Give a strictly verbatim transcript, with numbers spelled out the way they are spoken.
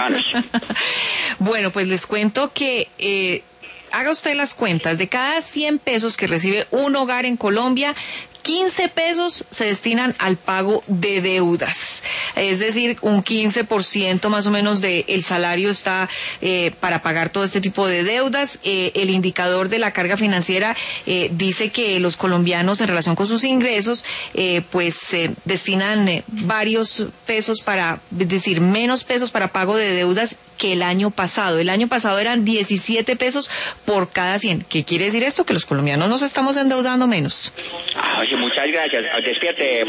lejanos. Bueno, pues les cuento que eh, haga usted las cuentas. De cada cien pesos que recibe un hogar en Colombia, quince pesos se destinan al pago de deudas. Es decir, un quince por ciento más o menos del salario está eh, para pagar todo este tipo de deudas. Eh, el indicador de la carga financiera eh, dice que los colombianos en relación con sus ingresos eh, pues eh, destinan eh, varios pesos para, es decir, menos pesos para pago de deudas que el año pasado. El año pasado eran diecisiete pesos por cada cien. ¿Qué quiere decir esto? Que los colombianos nos estamos endeudando menos. Ah, oye, muchas gracias. Despierte.